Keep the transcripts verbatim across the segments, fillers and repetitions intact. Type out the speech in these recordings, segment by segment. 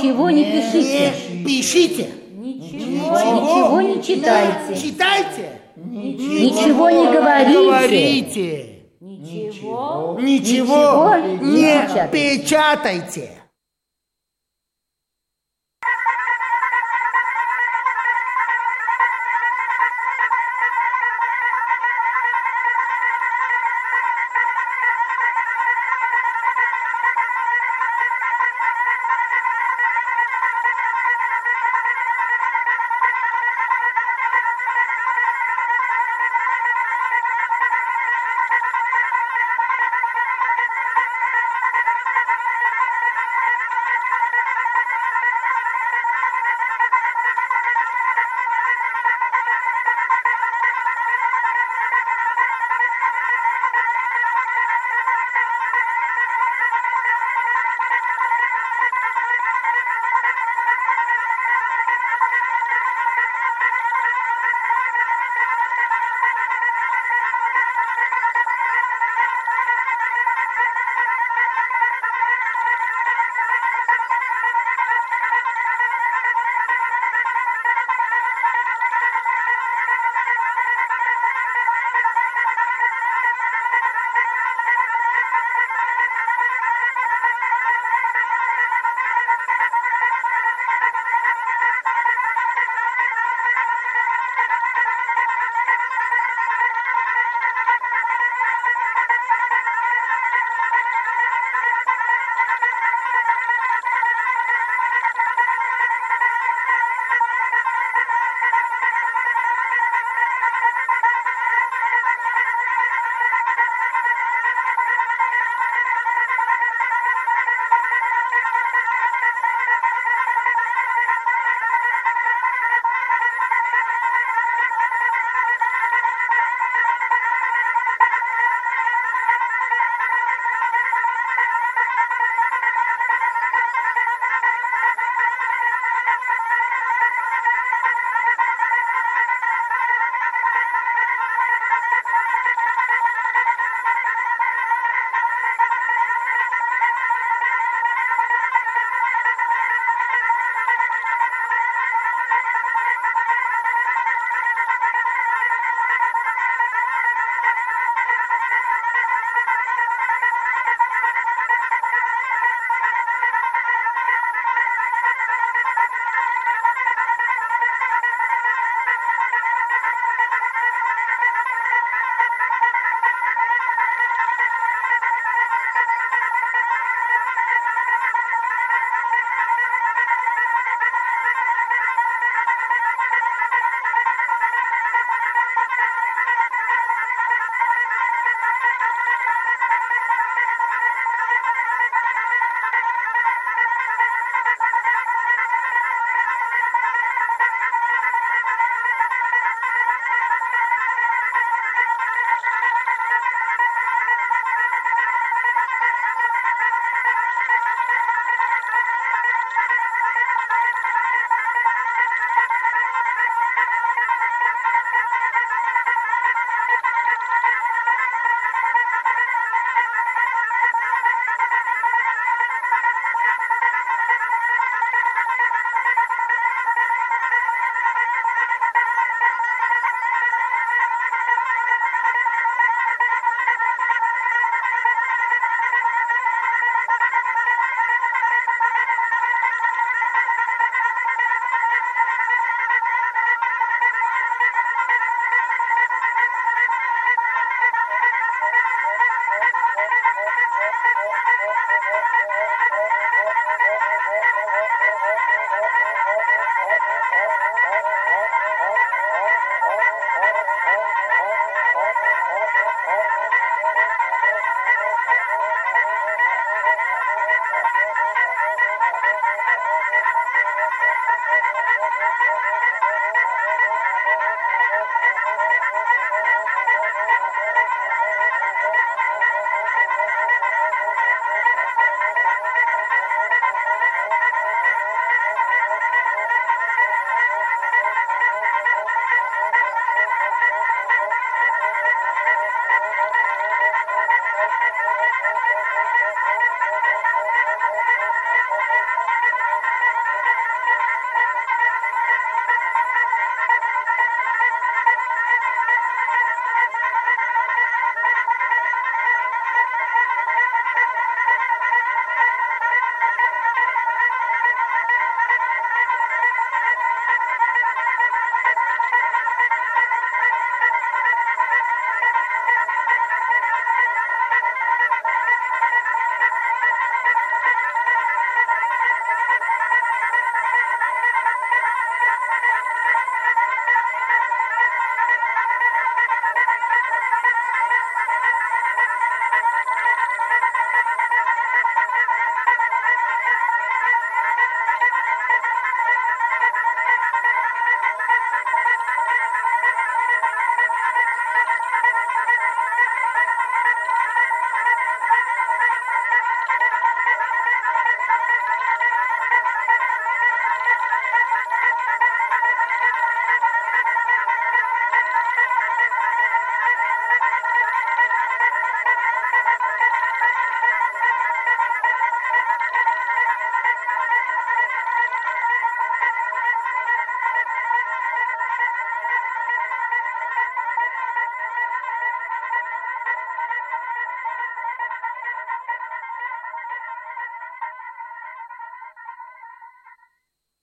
Ничего не пишите. Не пишите. Ничего, ничего не читайте. Читайте. Ничего не говорите. Говорите. Ничего, Ничего не не печатайте. печатайте.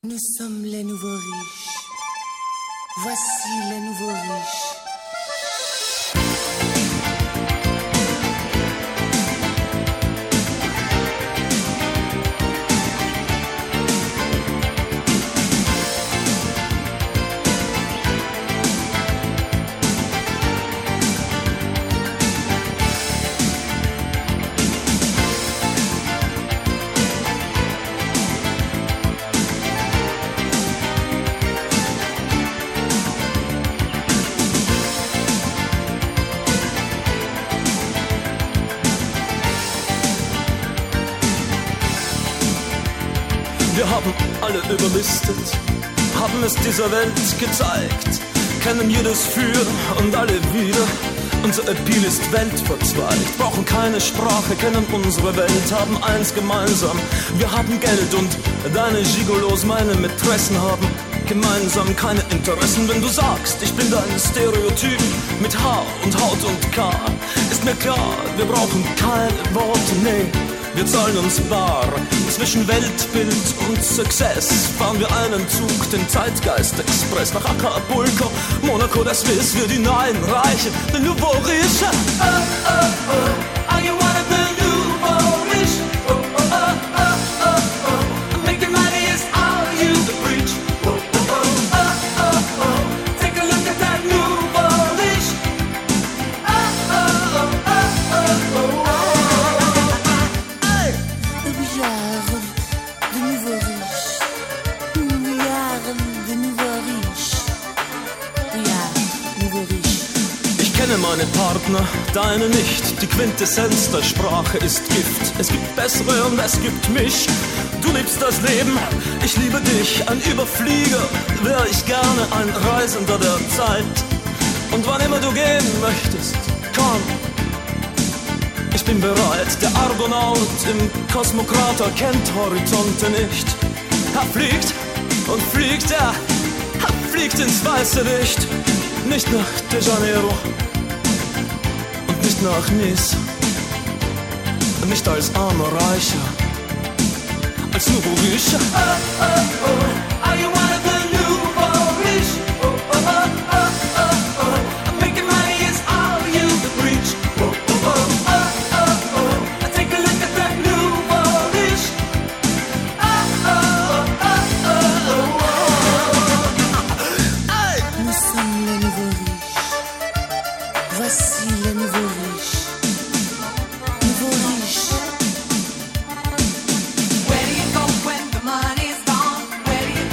Nous sommes les nouveaux riches. Voici les nouveaux riches. Wir haben alle überlistet, haben es dieser Welt gezeigt, kennen jedes Für und alle wieder. Unser Appeal ist weltverzweigt, brauchen keine Sprache, kennen unsere Welt, haben eins gemeinsam. Wir haben Geld und deine Gigolos, meine Mätressen haben gemeinsam keine Interessen. Wenn du sagst, ich bin dein Stereotyp mit Haar und Haut und K, ist mir klar, wir brauchen keine Worte, nee. Wir zahlen uns bar, zwischen Weltbild und Success fahren wir einen Zug, den Zeitgeist-Express nach Acapulco, Monaco, das wissen wir, die neuen Reichen, den Nouveau Riche. Oh, oh, oh, are you one of the Nouveau Riche? Oh, oh, oh, oh, oh, oh, making money is all you preach. Oh, oh, oh, oh, oh, oh, take a look at that Nouveau Riche. Oh, oh, oh, oh, oh, oh, oh. Ich kenne meine Partner, deine nicht. Die Quintessenz der Sprache ist Gift. Es gibt bessere und es gibt mich. Du liebst das Leben, ich liebe dich. Ein Überflieger wäre ich gerne, ein Reisender der Zeit. Und wann immer du gehen möchtest, komm. Ich bin bereit, der Argonaut im Kosmokrater kennt Horizonte nicht. Er fliegt und fliegt, er, er fliegt ins weiße Licht. Nicht nach De Janeiro und nicht nach Nice. Nicht als armer Reicher, als Nouveau Riche. Oh, oh, oh, are you one of the Nouveau Riche? Oh, oh, oh, oh, oh, oh, making money is all you preach. Oh, oh, oh, oh, oh, oh, take a look at that Nouveau Riche. Oh, oh, oh, oh, oh, oh. Hey! Nous sommes les nouveaux riches. Voici les nouveaux riches. Nouveaux riches. Where do you go when the money's gone? Where do you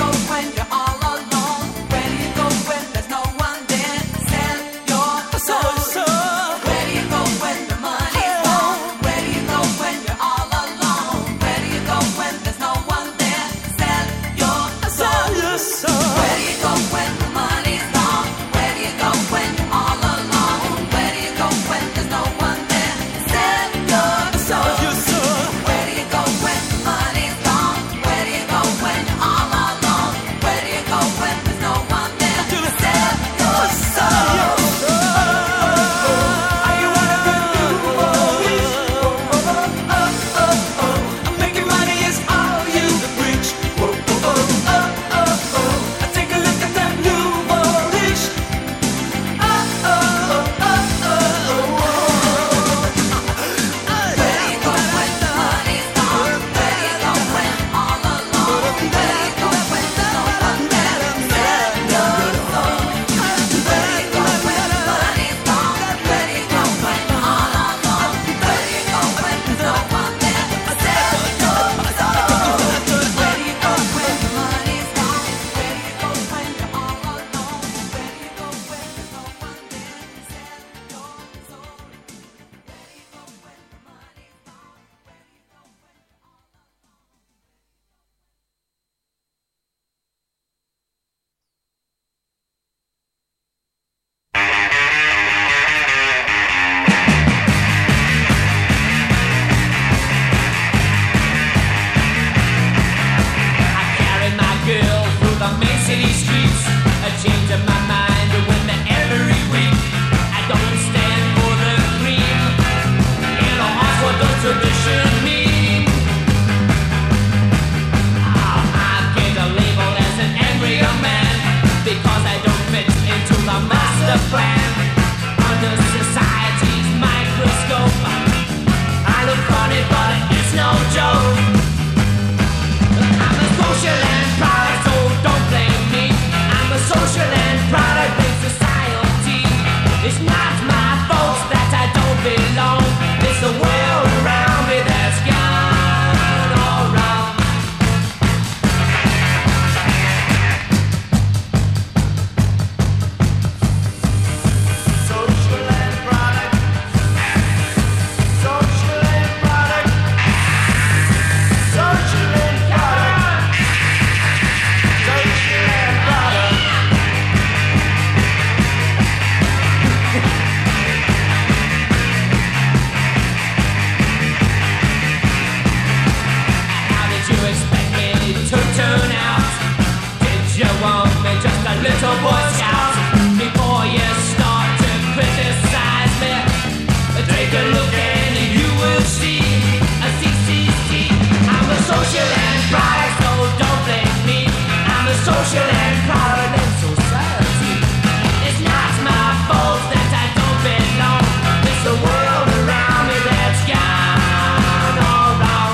the Boy Scouts. Before you start to criticize me, take a look and you will see a C C C. I'm a social end product, so don't blame me. I'm a social end product in society. It's not my fault that I don't belong. It's the world around me that's gone all wrong.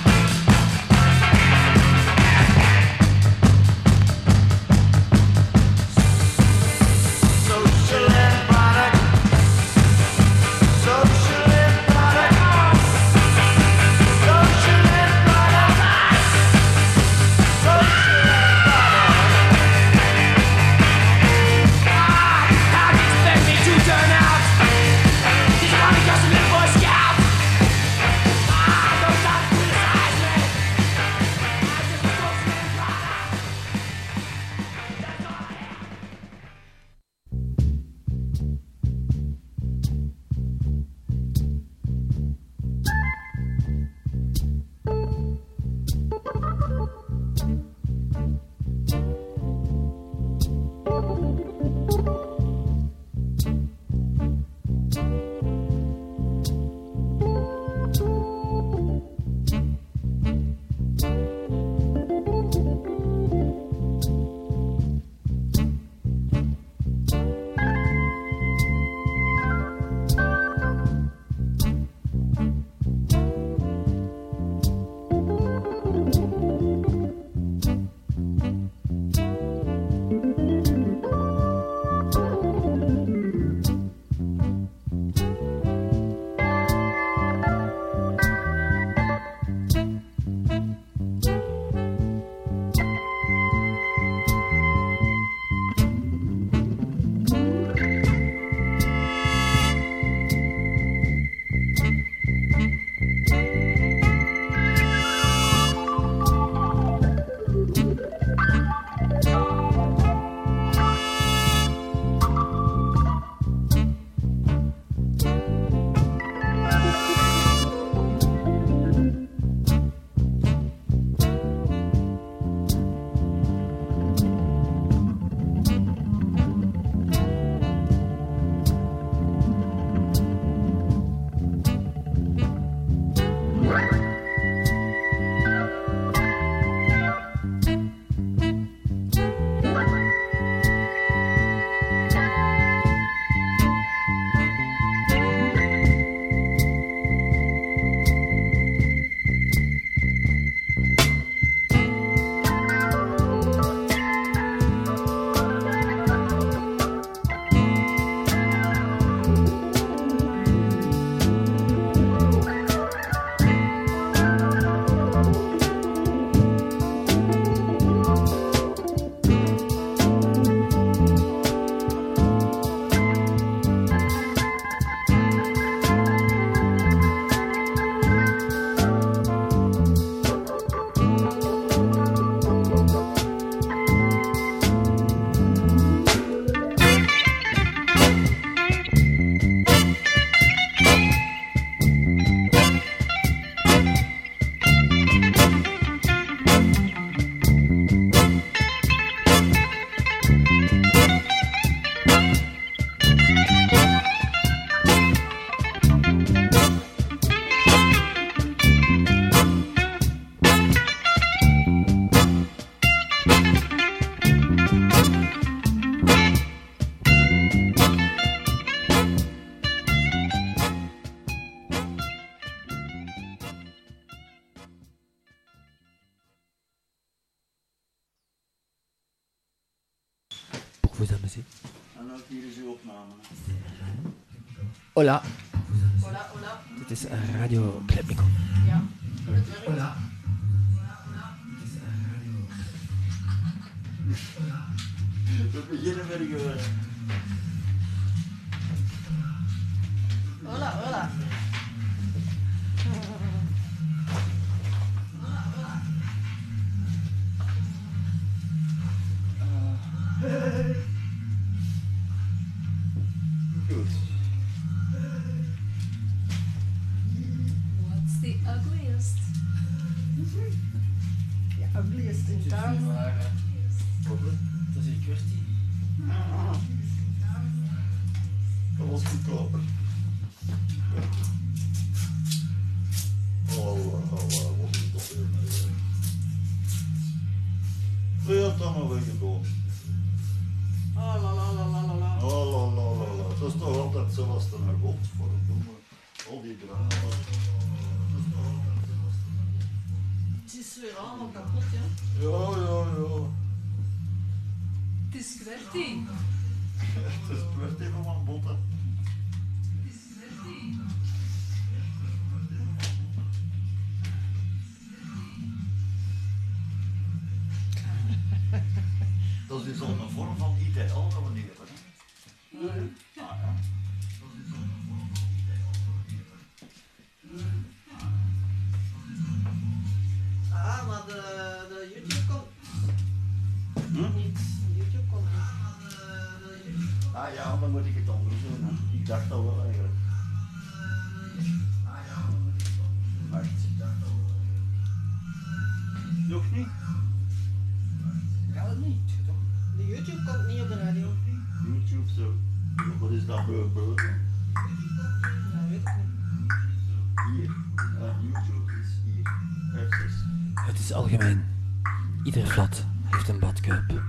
Social end product. Social end product. Social end product. Social end product. Ah, how do you expect me to turn out? Did you want me just a little Boy Scout? Ah, don't stop to criticize me. I'm just a social end product. That's all I am. Vous amusez? En ook hier is uw opname. Hola. Hola, hola. Dit is Radio Klepnico. Ja, dat werkt. Hola. We beginnen met de gehoor. Hola, hola. Goed. What's the ugliest? Ja, ugliest in town. Dat is een kwestie Dat was goedkoper. Oh, oh, oh, wat is dat weer mee? Wil je het dan maar weggedaan? Oh la la la la la la. Oh, la, la, la, la. Dat is toch altijd zoals het naar God voor het doen. Al die drama. Dat is toch altijd zoals het naar Het is weer allemaal kapot, ja. Ja, ja, ja. Het is kwertie. Het is kwart even van botten. Het is kwertie. Dat is dus al een vorm van I T L dat we niet hebben. Hè? Ja. Ah, ja. Dat is al een vorm van I T L dat we niet hebben. Ah, maar de, de YouTube komt Hm? niet. De YouTube komt niet. De YouTube. Ah ja, dan moet ik het anders doen. Hè. Ik dacht dat wel eigenlijk. Ah ja, dan moet ik het anders doen. Maar ik dacht dat wel eigenlijk. Nog niet? Gaat het niet? De YouTube komt niet op de radio. YouTube zo. Wat is dat voor beurt? Dat weet ik niet. Hier. Ja, YouTube is hier. Precies. Het is algemeen. Ieder flat heeft een badkuip.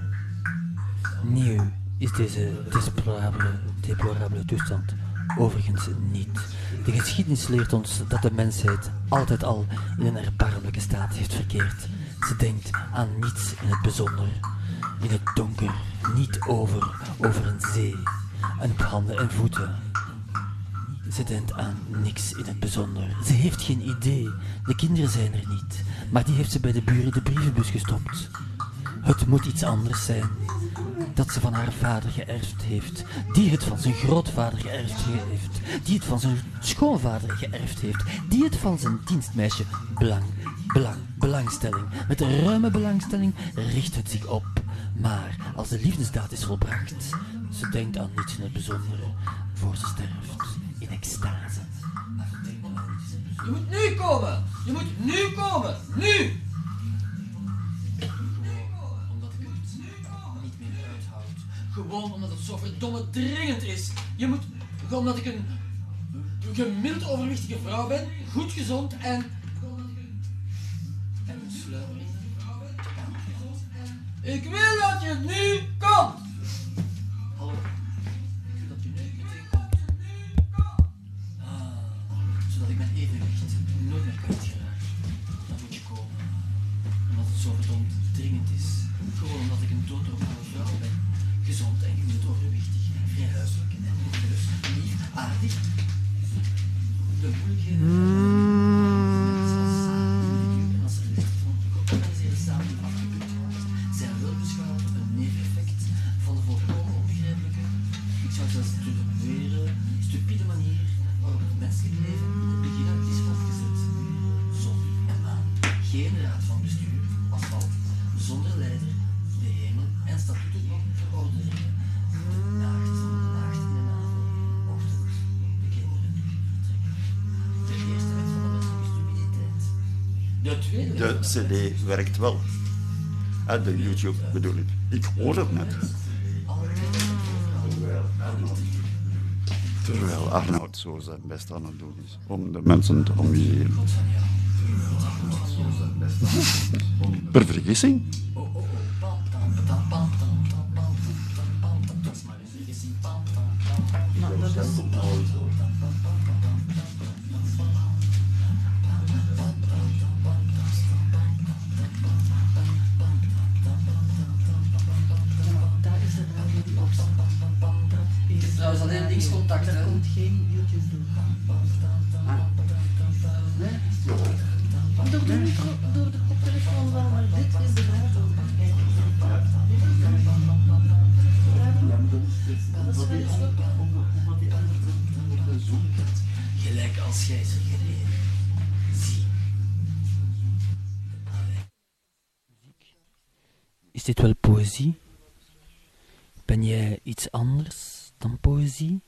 Nieuw is deze deplorabele, deplorabele toestand overigens niet. De geschiedenis leert ons dat de mensheid altijd al in een erbarmelijke staat heeft verkeerd. Ze denkt aan niets in het bijzonder. In het donker, niet over, over een zee. En op handen en voeten. Ze denkt aan niks in het bijzonder. Ze heeft geen idee. De kinderen zijn er niet. Maar die heeft ze bij de buren in de brievenbus gestopt. Het moet iets anders zijn. Dat ze van haar vader geërfd heeft. Die het van zijn grootvader geërfd heeft. Die het van zijn schoonvader geërfd heeft. Die het van zijn dienstmeisje. Belang, belang, belangstelling. Met een ruime belangstelling richt het zich op. Maar als de liefdesdaad is volbracht, ze denkt aan niets in het bijzondere, voor ze sterft in extase. Je moet nu komen! Je moet nu komen! Nu! Gewoon omdat ik het niet meer uithoud. Gewoon omdat het zo verdomme dringend is. Je moet... Gewoon omdat ik een gemiddeld overwichtige vrouw ben, goed gezond en... En een sluimerende vrouw ben. Ik wil dat je nu komt! Hallo? Ik wil dat je nu meteen komt. Ah, zodat ik mijn evenwicht nooit meer kwijtraak. Dan moet je komen. Omdat het zo verdomd dringend is. Gewoon omdat ik een doodnormale vrouw ben. Gezond en gemiddeld overwichtig. Vrij huiselijk en moedeloos. Lief, aardig. De moeilijkheden... En als er licht van georganiseerde samenleving afgekund wordt, zijn wel beschouwd een neveneffect van de volkomen onbegrijpelijke, ik zou zelfs durven beweren, stupide manier waarop het menselijk leven in het begin uit is opgezet. Zon en maan, geen raad van bestuur, asfalt, zonder leider, de hemel en statuten nog verordeningen. Nacht, nacht en avond, ochtend, de kinderen vertrekken. De eerste wet van de menselijke stupiditeit. De tweede wet De van C D werkt wel. Ah, de YouTube bedoel ik. Ik hoor het net. Terwijl Arnoud zo zijn best aan het doen is om de mensen te amuseren. Per vergissing? Daar is het radio die opstaat. Het is trouwens alleen linkscontact, hè? Er komt geen YouTube doen. Nee? Door de micro, door de koptelefoon wel, maar dit is de radio. Gelijk als jij ze gereden. Zie. Is dit wel poëzie? Ben jij iets anders dan poëzie?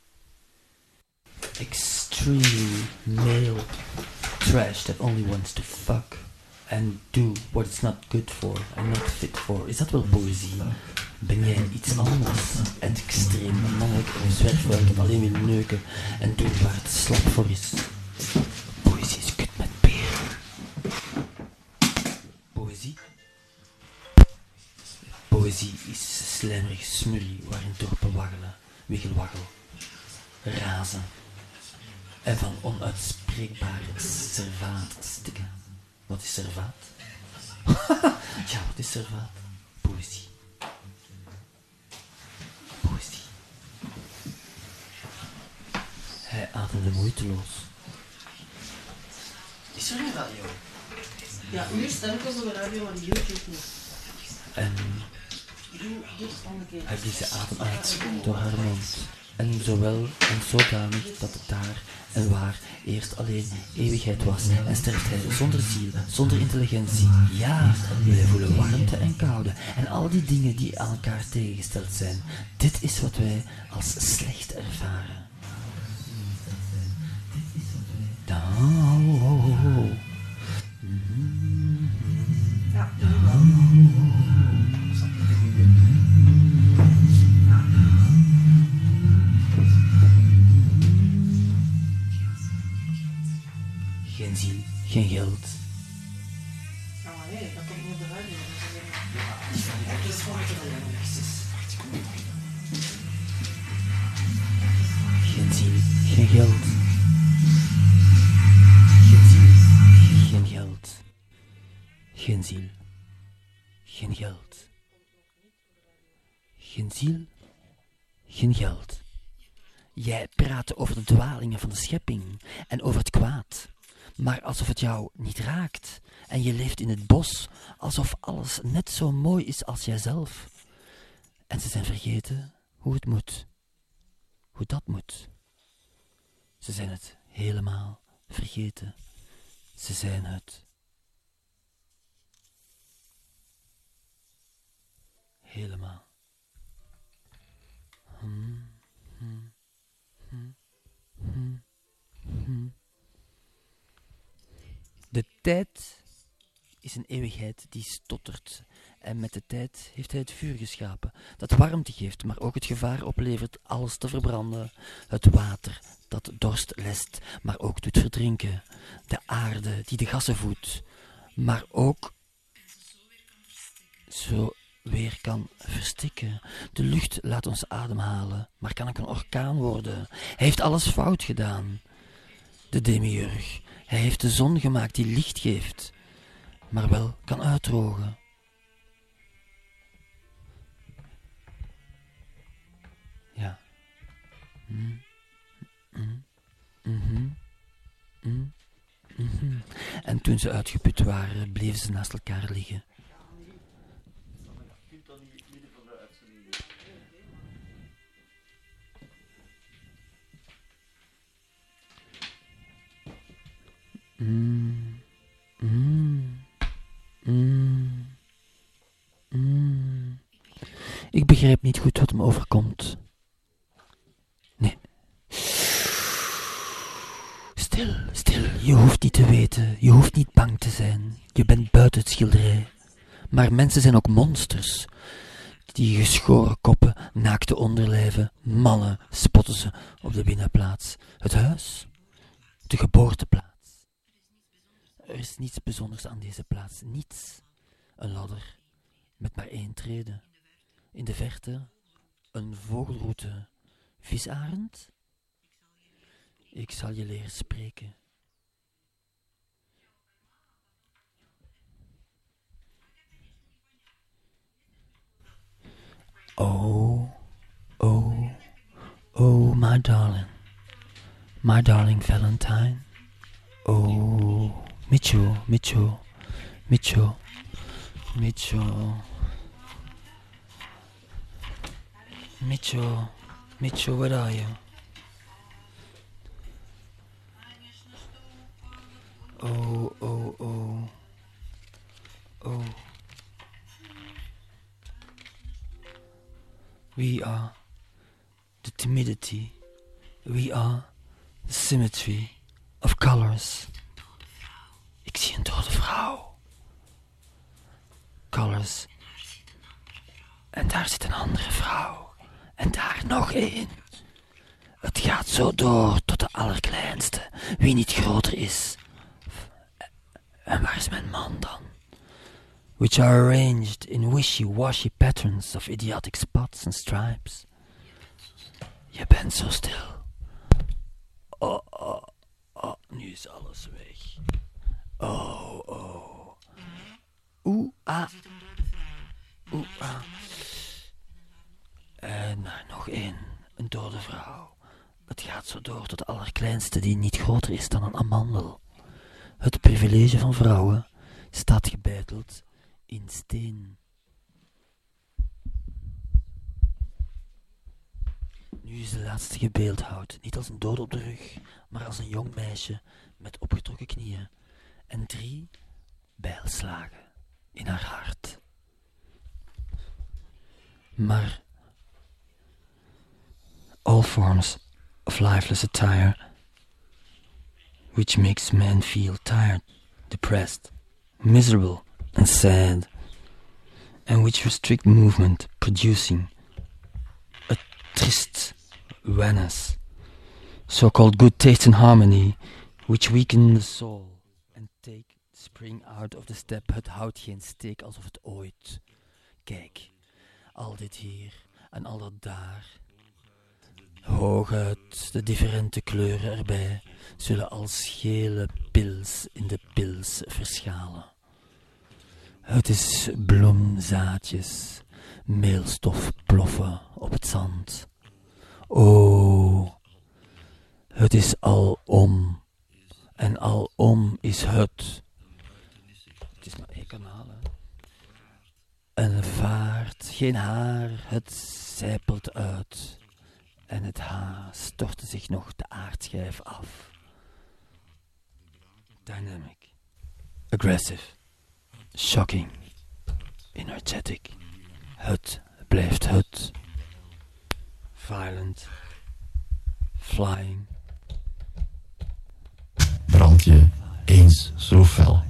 Extreme male trash that only wants to fuck and do what it's not good for and not fit for. Is dat wel poëzie? Ben jij iets anders en extreem mannelijk en een zwerfvuil dat alleen wil neuken en doen waar het slap voor is? Poëzie is kut met peren. Poëzie? Poëzie is slijmerige smurrie waarin dorpen waggelen, wiggelwaggel, razen en van onuitspreekbare servaat stikken. Wat is servaat? Ja, wat is servaat? Poëzie. Poëzie. Hij ademde moeiteloos. Is er een radio? Ja, nu stem ik op de radio, maar die YouTube niet. En Doe dit van de keer. hij blies de adem uit door haar mond. En zowel en zodanig dat het daar en waar eerst alleen eeuwigheid was. En sterft hij zonder ziel, zonder intelligentie. Ja, wij voelen warmte en koude. En al die dingen die aan elkaar tegengesteld zijn. Dit is wat wij als slecht ervaren. Dan... Ja, Geen ziel, geen geld. oh nee, dat komt niet op de radio. Geen ziel, geen geld. Geen ziel, geen geld. Geen ziel, geen geld. Geen ziel, geen geld. Jij praat over de dwalingen van de schepping en over het kwaad, maar alsof het jou niet raakt. En je leeft in het bos, alsof alles net zo mooi is als jijzelf. En ze zijn vergeten hoe het moet. Hoe dat moet. Ze zijn het helemaal vergeten. Ze zijn het helemaal. Hmm, hmm, hmm, hmm, hmm. De tijd is een eeuwigheid die stottert. En met de tijd heeft hij het vuur geschapen, dat warmte geeft, maar ook het gevaar oplevert alles te verbranden. Het water dat dorst lest, maar ook doet verdrinken. De aarde die de gassen voedt, maar ook zo weer kan verstikken. De lucht laat ons ademhalen, maar kan ook een orkaan worden. Hij heeft alles fout gedaan. De demiurg. Hij heeft de zon gemaakt die licht geeft, maar wel kan uitdrogen. Ja. Mm. Mm. Mm-hmm. Mm. Mm-hmm. En toen ze uitgeput waren, bleven ze naast elkaar liggen. Mm. Mm. Mm. Mm. Ik begrijp niet goed wat me overkomt. Nee. Stil, stil. Je hoeft niet te weten. Je hoeft niet bang te zijn. Je bent buiten het schilderij. Maar mensen zijn ook monsters. Die geschoren koppen, naakte onderlijven, mannen spotten ze op de binnenplaats. Het huis, de geboorteplaats. Er is niets bijzonders aan deze plaats. Niets. Een ladder met maar één trede. In de verte een vogelroute. Visarend? Ik zal je leren spreken. Oh, oh, oh, my darling. My darling Valentine. Oh, Micho, Micho, Micho, Micho. Micho, Micho, where are you? Oh, oh, oh. Oh. We are the timidity. We are the symmetry of colors. Ik zie een dode vrouw. Colors. En daar zit een andere vrouw. En daar nog één. Het gaat zo door tot de allerkleinste. Wie niet groter is. En waar is mijn man dan? Which are arranged in wishy-washy patterns of idiotic spots and stripes. Je bent zo stil. Oh, oh, oh, nu is alles weg. Oh, oh. Oeh, ah. Oeh, ah. En daar nog één, een dode vrouw. Het gaat zo door tot de allerkleinste die niet groter is dan een amandel. Het privilege van vrouwen staat gebeiteld in steen. Nu is de laatste gebeeldhouwd, niet als een dode op de rug, maar als een jong meisje met opgetrokken knieën en drie bijlslagen in haar hart. Maar all forms of lifeless attire, which makes men feel tired, depressed, miserable and sad, and which restrict movement, producing a triste wanness, so-called good taste and harmony, which weaken the soul and take the spring out of the step. Het houdt geen steek alsof het ooit. Kijk, al dit hier en al dat daar. Hooguit de differente kleuren erbij zullen als gele pils in de pils verschalen. Het is bloemzaadjes, meelstof ploffen op het zand. O, het is alom en alom is het. Het is maar één kanaal, hè. En vaart, geen haar, het zijpelt uit. En het haar stortte zich nog de aardschijf af. Dynamic, aggressive, shocking, energetic. Het blijft het. Violent, flying. Brand je eens zo fel.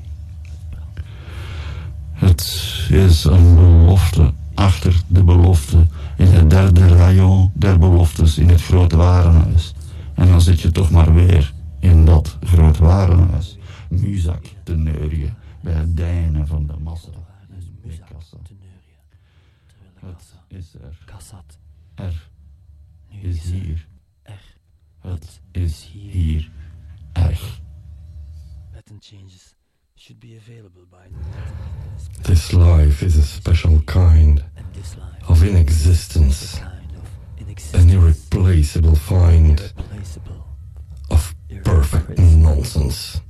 Het is een belofte achter de belofte in het derde rayon der beloftes in het grote warenhuis. En dan zit je toch maar weer in dat grote warenhuis. Muzak te neurien bij het deinen van de massa. De kassa. Het is er. Er is hier. Het is hier. Erg. Changes should be available by This life is a special kind of inexistence, an irreplaceable find of perfect nonsense.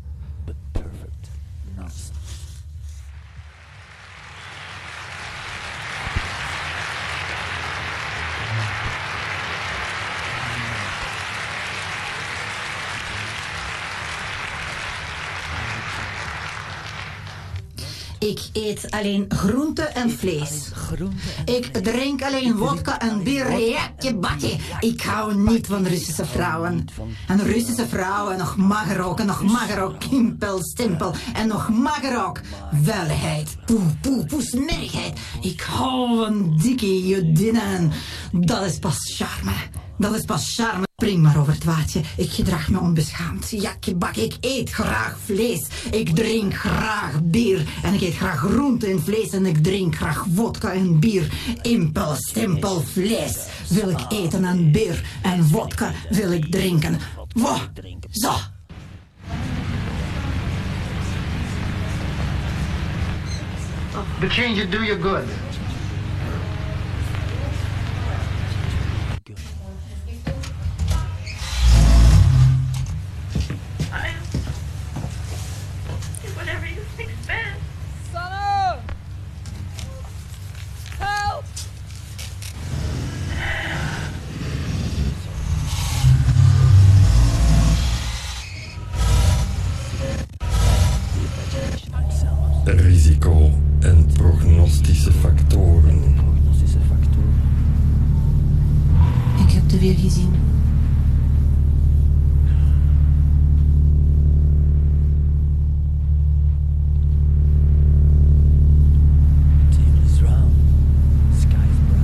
Ik eet alleen groente en vlees. Ik drink alleen wodka en bier. Jakje bakje. Ik hou niet van Russische vrouwen. En Russische vrouwen nog mager ook. En nog mager ook. Kimpel, stempel. En nog mager ook. Vuiligheid. Poe, poe, poe, smerigheid. Ik hou van dikke judinnen. Dat is pas charme. Dat is pas charme. Spring maar over het waadje. Ik gedraag me onbeschaamd. Jakje bak, ik eet graag vlees. Ik drink graag bier. En ik eet graag groente en vlees. En ik drink graag vodka en bier. Impel, stempel, vlees wil ik eten en bier. En vodka wil ik drinken. Wow, zo. The change do you good. Whatever you think's best. Son! Help! Risico en prognostische factoren. Ik heb het weer gezien. Table is round, sky is bright.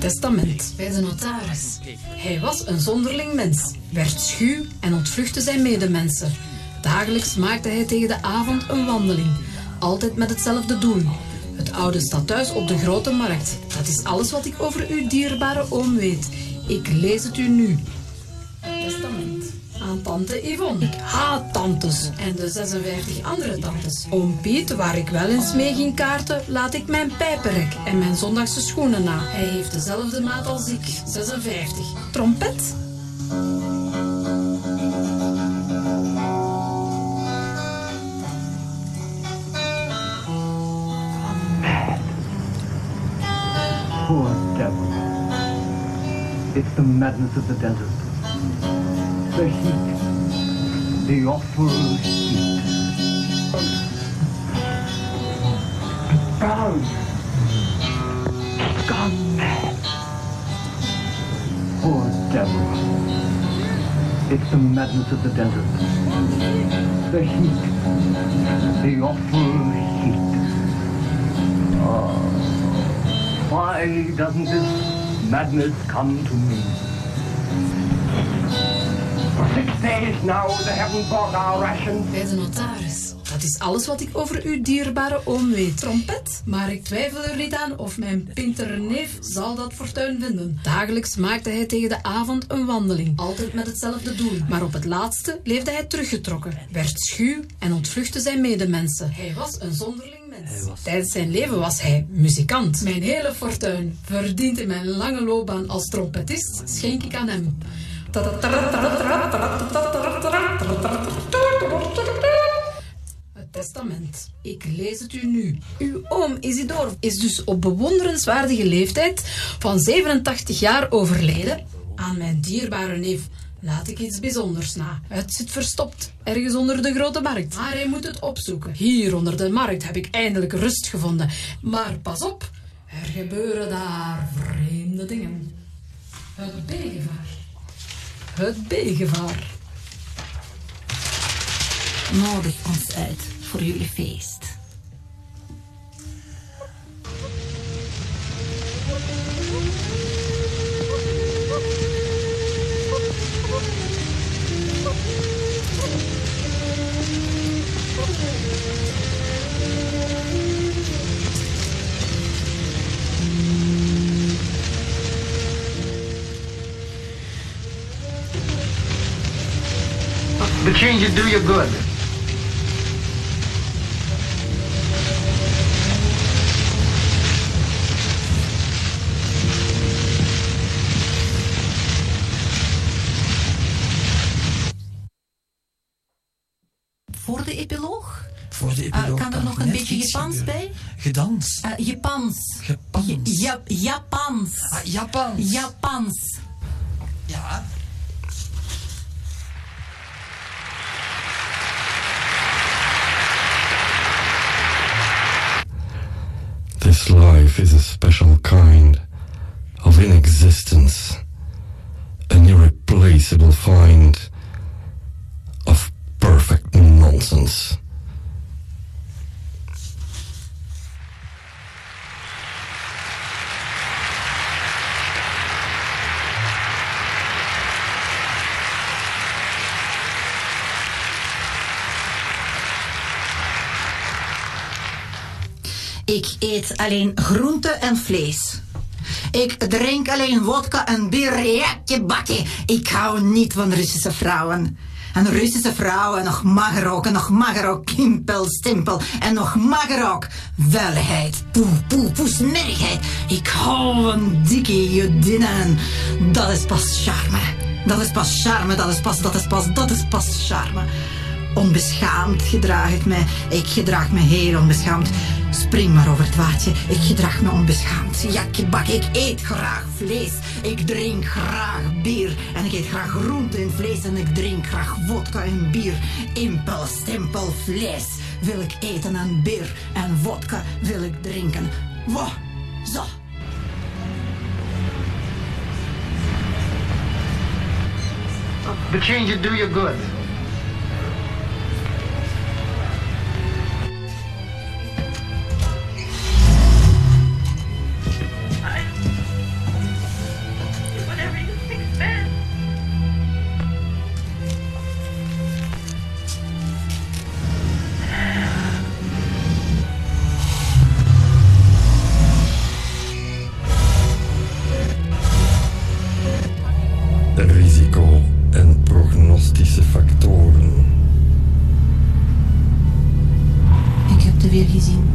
testament bij de notaris. Hij was een zonderling mens, werd schuw en ontvluchtte zijn medemensen. Dagelijks maakte hij tegen de avond een wandeling, altijd met hetzelfde doel. Het oude stadhuis op de Grote Markt. Dat is alles wat ik over uw dierbare oom weet. Ik lees het u nu. Het testament. Aan tante Yvonne. Ik haat tantes. En de zesenvijftig andere tantes. Oom Piet, waar ik wel eens mee ging kaarten, laat ik mijn pijpenrek en mijn zondagse schoenen na. Hij heeft dezelfde maat als ik. zesenvijftig. Trompet? Poor devil. It's the madness of the desert. The heat. The awful heat. Proud. Gone mad. Poor devil. It's the madness of the desert. The heat. The awful heat. Oh. Why doesn't this madness come to me? For six days now they haven't bought our rations. Bij de notaris. Dat is alles wat ik over uw dierbare oom weet. Trompet? Maar ik twijfel er niet aan of mijn pintere neef zal dat fortuin vinden. Dagelijks maakte hij tegen de avond een wandeling. Altijd met hetzelfde doel. Maar op het laatste leefde hij teruggetrokken. Werd schuw en ontvluchtte zijn medemensen. Hij was een zonderling mens. Tijdens zijn leven was hij muzikant. Mijn hele fortuin, verdiend in mijn lange loopbaan als trompetist, schenk ik aan hem. Het testament. Ik lees het u nu. Uw oom Isidor is dus op bewonderenswaardige leeftijd van zevenentachtig jaar overleden. Aan mijn dierbare neef laat ik iets bijzonders na. Het zit verstopt, ergens onder de Grote Markt. Maar hij moet het opzoeken. Hier onder de markt heb ik eindelijk rust gevonden. Maar pas op, er gebeuren daar vreemde dingen. Het B-gevaar. Het B-gevaar. Nodig ons uit voor jullie feest. The changes do you good. Voor de epiloog? Voor de epiloog Uh, kan er nog een beetje Japans gebeuren. bij? Gedans. Uh, Japans. Japans. Ja, Japans. Ah, Japans. Japans. Ja. This life is a special kind of inexistence, an irreplaceable find of perfect nonsense. Ik eet alleen groente en vlees. Ik drink alleen wodka en bier. Jakje bakje. Ik hou niet van Russische vrouwen. En Russische vrouwen, nog mager ook, en nog mager ook, kimpel, stimpel, en nog mager ook, vuiligheid, poe, poe, poe, smerigheid. Ik hou van dikke judinnen. Dat is pas charme. Dat is pas charme, dat is pas, dat is pas, dat is pas charme. Onbeschaamd gedraag ik me. Ik gedraag me heel onbeschaamd. Spring maar over het waadje. Ik gedraag me onbeschaamd. Jakje bak, ik eet graag vlees. Ik drink graag bier. En ik eet graag groente en vlees. En ik drink graag vodka en bier. Impel, stempel, vlees wil ik eten en bier. En vodka wil ik drinken. Wow, zo. The changes do you good. te veel gezien.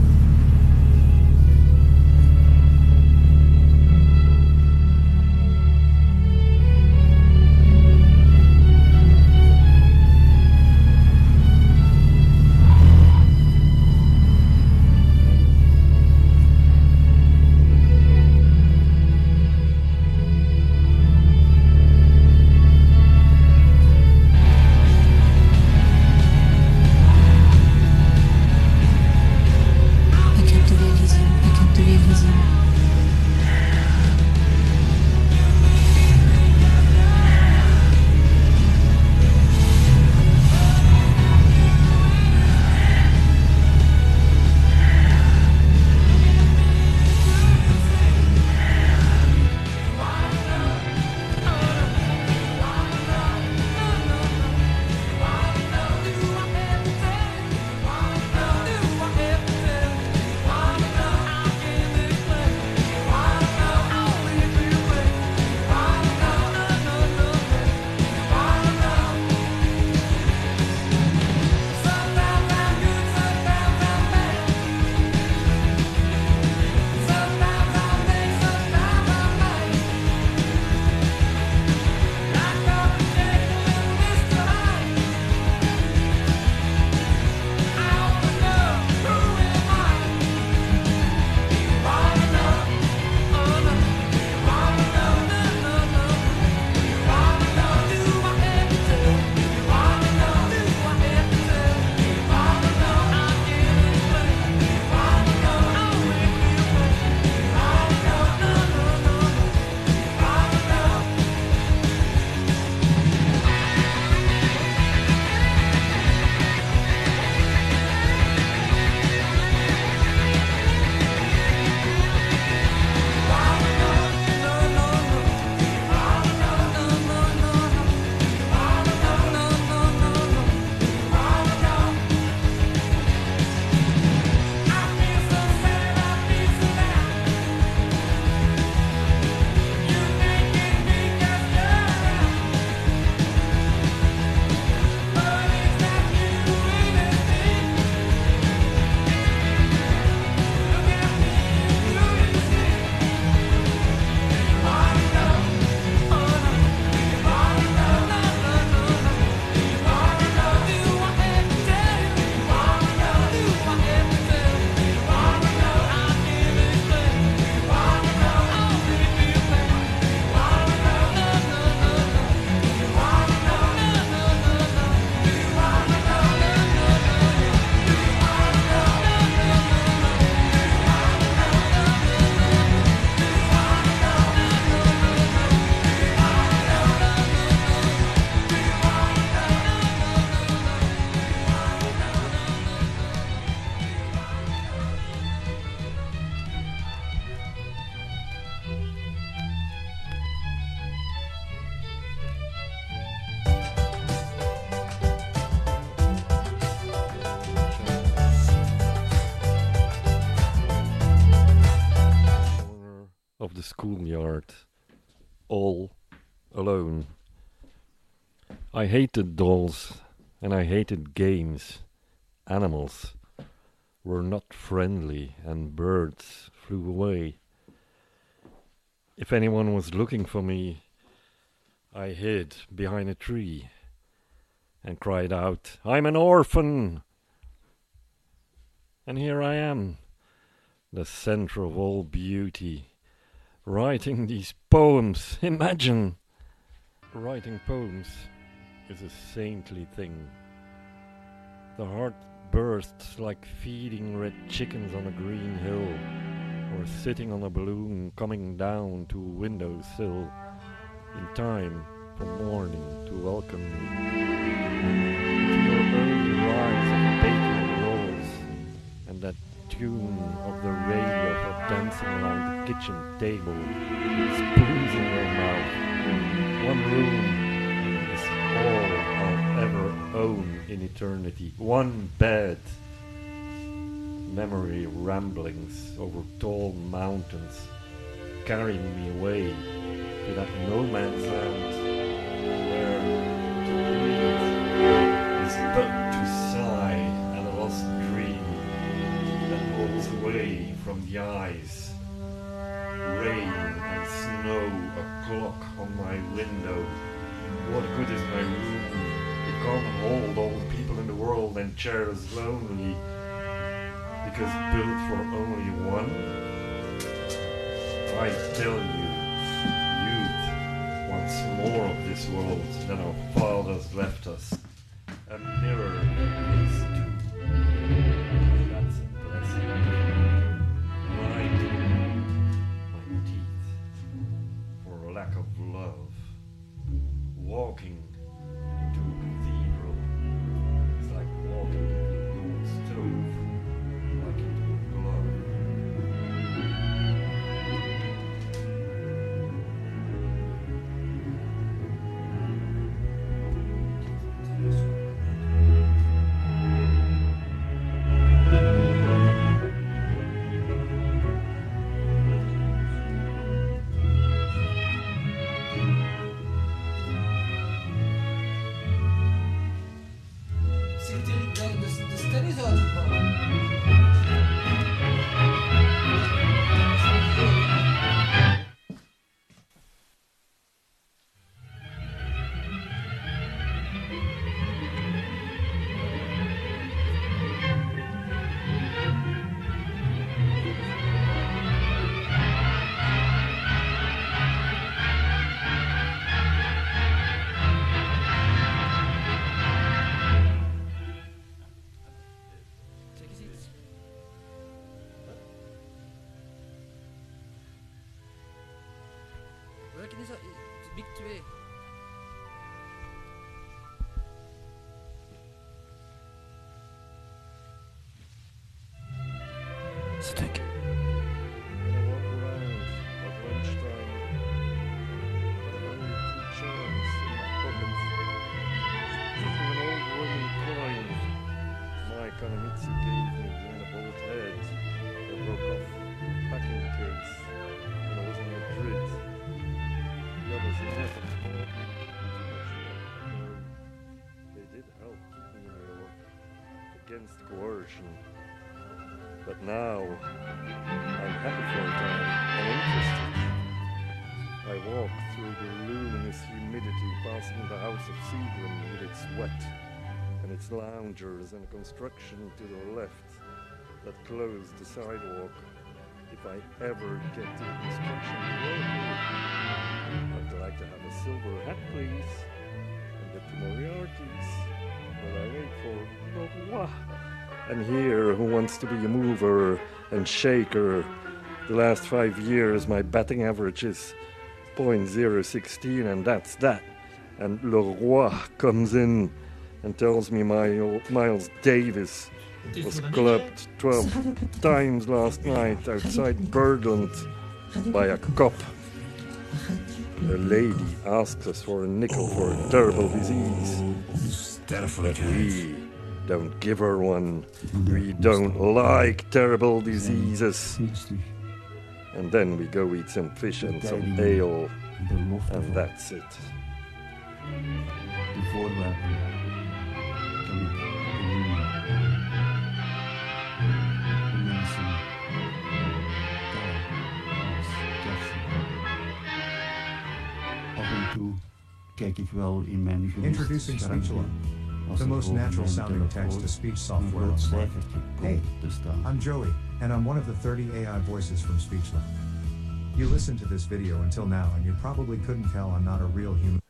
Of the schoolyard, all alone. I hated dolls and I hated games. Animals were not friendly and birds flew away. If anyone was looking for me, I hid behind a tree and cried out, "I'm an orphan!" And here I am, the center of all beauty, writing these poems. Imagine! Writing poems is a saintly thing. The heart bursts like feeding red chickens on a green hill, or sitting on a balloon coming down to a windowsill in time for morning to welcome me. To your early rise of bacon rolls, and that tune of the radio for dancing around the kitchen table, spoons in your mouth. One room is all I'll ever own in eternity. One bed. Memory ramblings over tall mountains, carrying me away to that no man's land, where to breathe is but to sigh at a lost dream, away from the eyes. Rain and snow, a clock on my window. What good is my room? It can't hold all the people in the world and chairs lonely. Because built for only one? I tell you, youth wants more of this world than our fathers left us. A mirror is too. That's a blessing. Grinding my teeth for lack of love. Walking into a cathedral is like walking into a cold stove, like into a glove. Welke is dat? Big twee. Stuk. Kanemitsu gave me in a bolt head. I broke off packing case when I was in Madrid. The others never told me. They did help keep me in New York against coercion. But now I'm happy for a time and interested. I walk through the luminous humidity passing the house of Seagram with its wet and its loungers and construction to the left that close the sidewalk. If I ever get to the construction below, I'd like to have a silver hat, please, and get to Moriarty's. But I wait for Leroy. And here, who wants to be a mover and shaker? The last five years, my batting average is point zero one six, and that's that. And Leroy comes in and tells me my Miles Davis was clubbed twelve times last night outside Birdland by a cop. A lady asks us for a nickel for a terrible disease. But we don't give her one. We don't like terrible diseases. And then we go eat some fish and some ale. And that's it. De voorwerpen. Kijk ik wel in mijn Introducing Speechla, the most natural sounding text-to-speech software on the market. Hey, I'm Joey, and I'm one of the thirty A I voices from Speechla. You listened to this video until now and you probably couldn't tell I'm not a real human.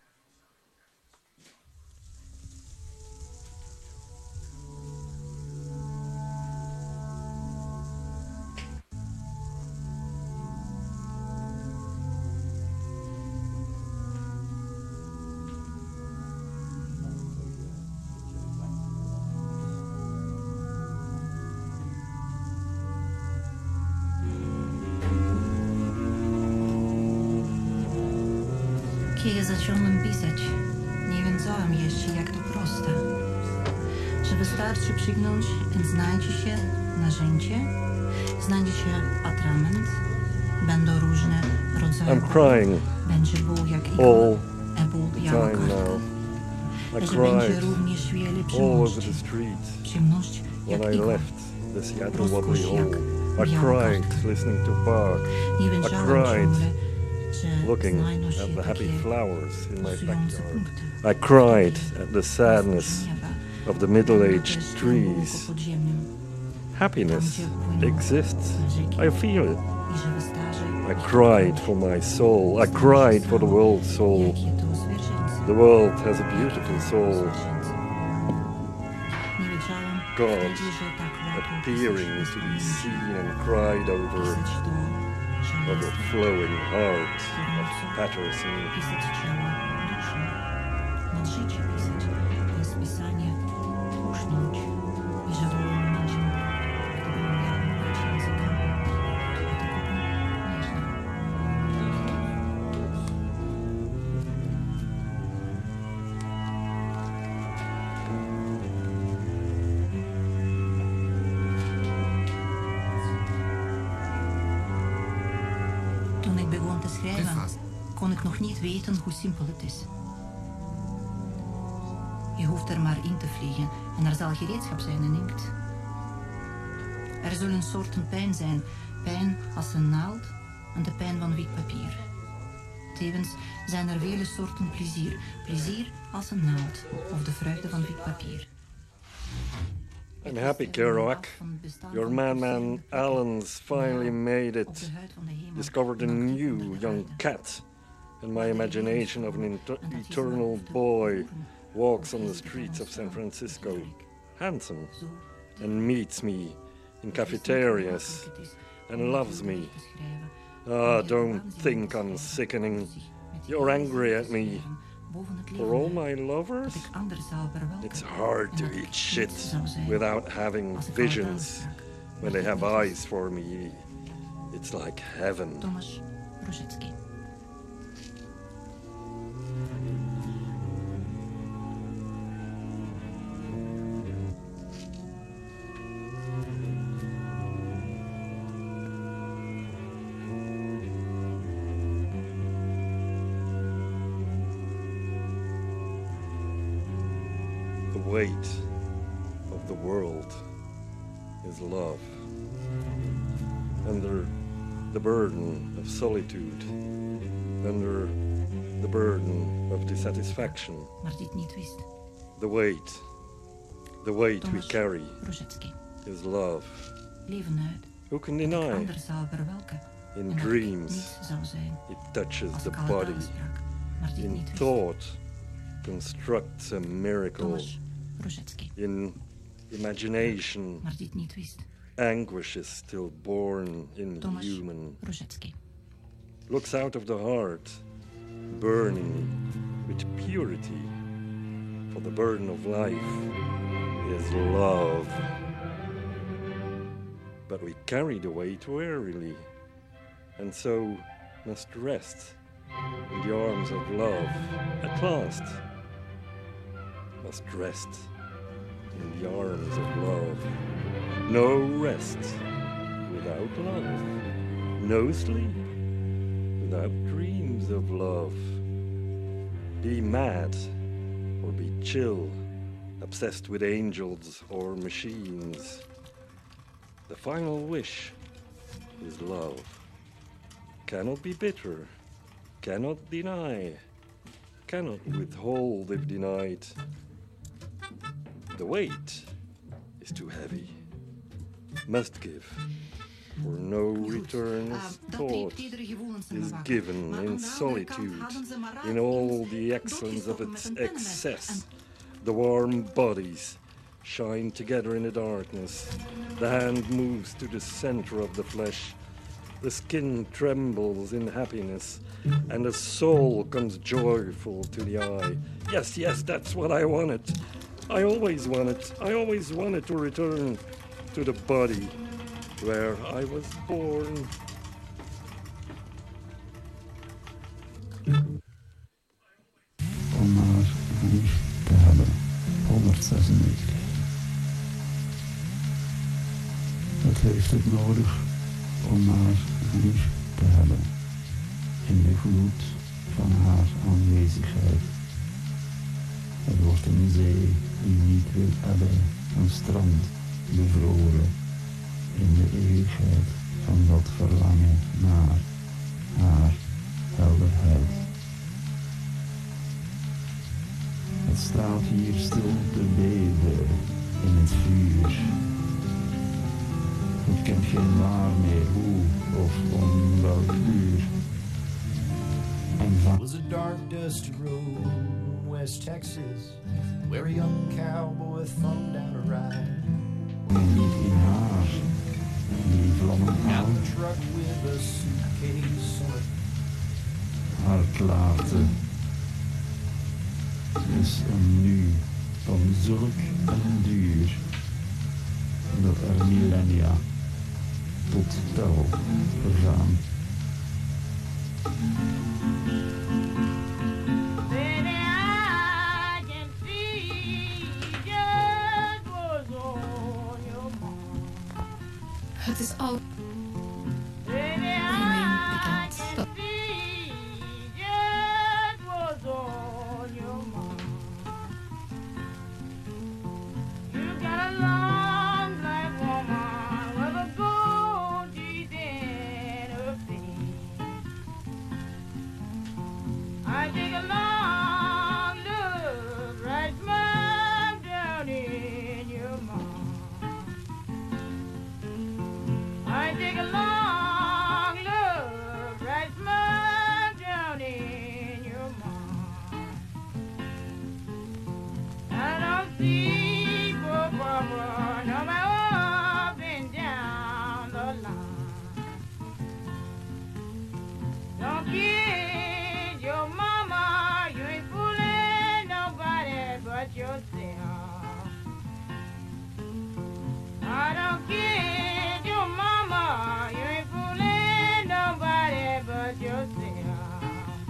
Kiedy zacząłem pisać, nie wiedziałem jeszcze, jak to proste. Że wystarczy przygnąć i znajdzie się narzędzie, znajdzie się atrament, będą różne rodzaje. I'm crying Będzie ból jak all igła, a ból the biała time kartka. now. I Że będzie cried również wiele all over przyjemności. the street Przyjemność when jak I igła. left the Seattle Wobbly Hole. I cried listening to Bach. I cried looking at the happy flowers in my backyard. I cried at the sadness of the middle-aged trees. Happiness exists. I feel it. I cried for my soul. I cried for the world's soul. The world has a beautiful soul. God appearing to be seen and cried over, overflowing heart of Patterson. Kon ik nog niet weten hoe simpel het is. Je hoeft er maar in te vliegen en er zal gereedschap zijn in inkt. Er zullen soorten pijn zijn, pijn als een naald en de pijn van wit papier. Tevens zijn er vele soorten plezier, plezier als een naald of de vreugde van wit papier. I'm happy, Kerouac. Your madman Allen's finally made it. Discovered a new young cat. And my imagination of an inter- eternal boy walks on the streets of San Francisco, handsome, and meets me in cafeterias and loves me. Ah, don't think I'm sickening. You're angry at me. For all my lovers, it's hard to eat shit without having visions. When they have eyes for me, it's like heaven. The weight of the world is love. Under the burden of solitude, under the burden of dissatisfaction, the weight, the weight we carry is love. Who can deny? In dreams, it touches the body. In thought, constructs a miracle. In imagination, anguish is still born in human. Looks out of the heart, burning with purity. For the burden of life is love. But we carry the weight wearily, and so must rest in the arms of love at last. Must rest in the arms of love. No rest without love. No sleep without dreams of love. Be mad or be chill, obsessed with angels or machines. The final wish is love. Cannot be bitter, cannot deny, cannot withhold if denied. The weight is too heavy, must give, for no return is thought, is given in solitude, in all the excellence of its excess. The warm bodies shine together in the darkness, the hand moves to the center of the flesh, the skin trembles in happiness, and the soul comes joyful to the eye. Yes, yes, that's what I wanted. I always wanted, I always wanted to return to the body where I was born. Om maar lief te hebben. honderdzesennegentig. Dat heeft het nodig om haar lief te hebben. In de gloed van haar aanwezigheid. Het wordt een zee die niet wil hebben, een strand bevroren in de eeuwigheid. afscheid van dat verlangen naar haar helderheid. Het staat hier stil te beven in het vuur. Ik ken geen waar meer hoe of om welk uur. It was a dark, dusty road in West Texas, where a young cowboy thumbed down a ride. Niet in haar, die vlammen Now aan, the truck with a suitcase on it. haar klaarte is een nu van zulk een duur, dat er millennia tot tel vergaan. Baby, I can see just what's on your mind. Het is al Baby, algemeen I bekend dat can see just what's on your mind. You got a long black woman with a gold teeth in her face. I take a long look right smack down in your mouth. I take a long look right smack down in your mouth. I don't see poor Barbara no matter up and down the line. Don't kid your mama, you ain't fooling nobody but yourself. I don't kid your mama, you ain't fooling nobody but yourself.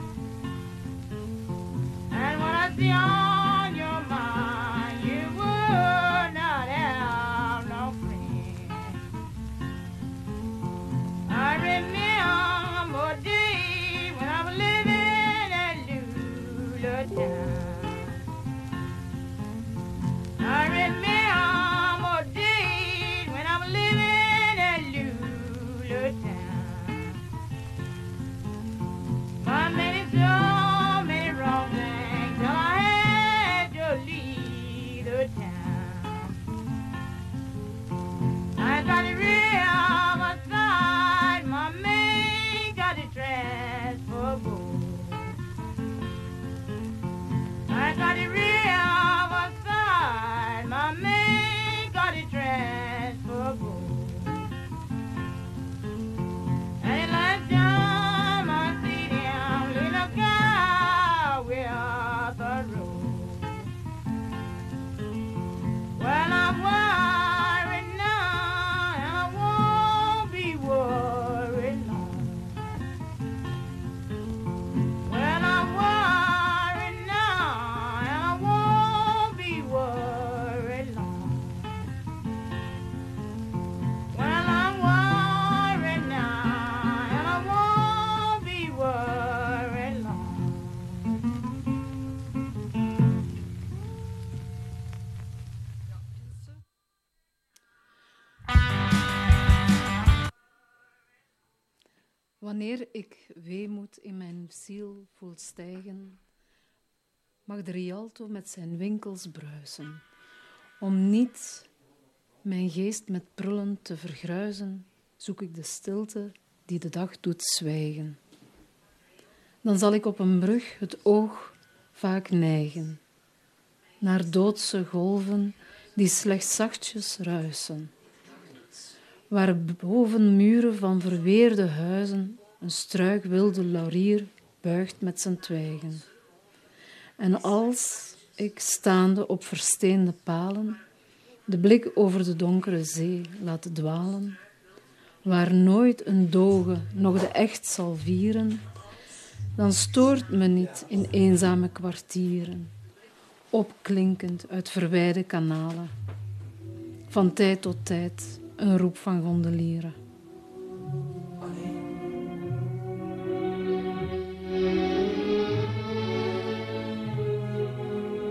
And when I see on your mind, you would not have no friend. I remember a day when I was living at Lula Town. I remember a day when I was living at Lula Town. My many so many wrong things till I had to leave the town. I got the real side, my man got the transfer board. I got the real side, my man got the transfer board. And last time I see them, little guy with the road. Well, I'm worried now, and I won't be worried long. Well, I'm worried now, and I won't be worried long. Well, I'm worried now, and I won't be worried long. Wanneer ik weemoed in mijn ziel voel stijgen, mag de Rialto met zijn winkels bruisen, om niet mijn geest met prullen te vergruizen, zoek ik de stilte die de dag doet zwijgen. Dan zal ik op een brug het oog vaak neigen, naar doodse golven die slechts zachtjes ruisen, waar boven muren van verweerde huizen een struik wilde laurier buigt met zijn twijgen. En als ik, staande op versteende palen, de blik over de donkere zee laat dwalen, waar nooit een doge nog de echt zal vieren, dan stoort me niet in eenzame kwartieren, opklinkend uit verwijde kanalen, van tijd tot tijd een roep van gondelieren.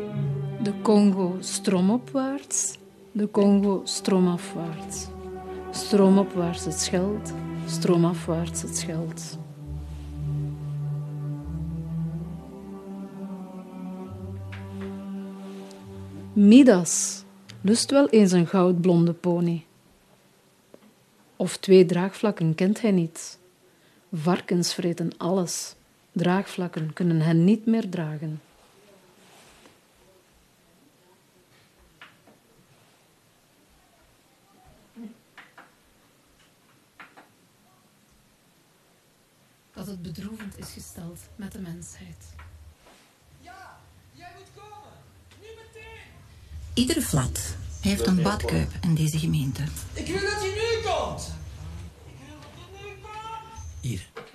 De Congo stroomopwaarts, de Congo stroomafwaarts. Stroomopwaarts het Scheldt, stroomafwaarts het Scheldt. Midas lust wel eens een goudblonde pony. Of twee draagvlakken kent hij niet. Varkens vreten alles. Draagvlakken kunnen hen niet meer dragen. Dat het bedroevend is gesteld met de mensheid. Iedere flat heeft een badkuip in deze gemeente. Ik wil dat hij nu komt! Hier.